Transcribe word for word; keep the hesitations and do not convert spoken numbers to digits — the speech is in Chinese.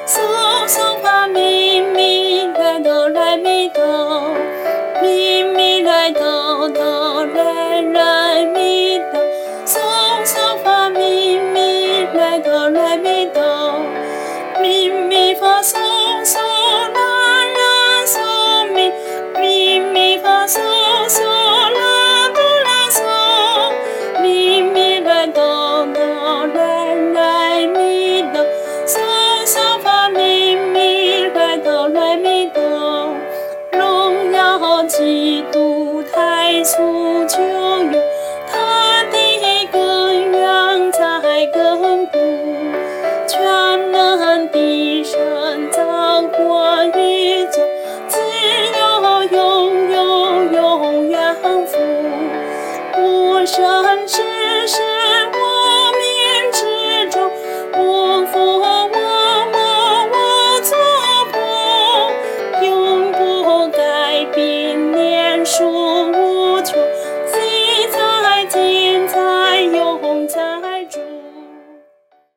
嗦嗦发咪咪来哆来咪哆，咪咪来哆哆来来咪哆，嗦嗦发咪咪来哆来咪哆，咪咪发嗦嗦啦啦嗦咪，咪咪发嗦嗦啦哆啦嗦，咪咪来哆哆来来咪哆，嗦嗦发咪咪来哆来咪哆，荣耀基督太初就有，他的根源在亘古，全能的神掌管宇宙，自有永有永远福，无神是神。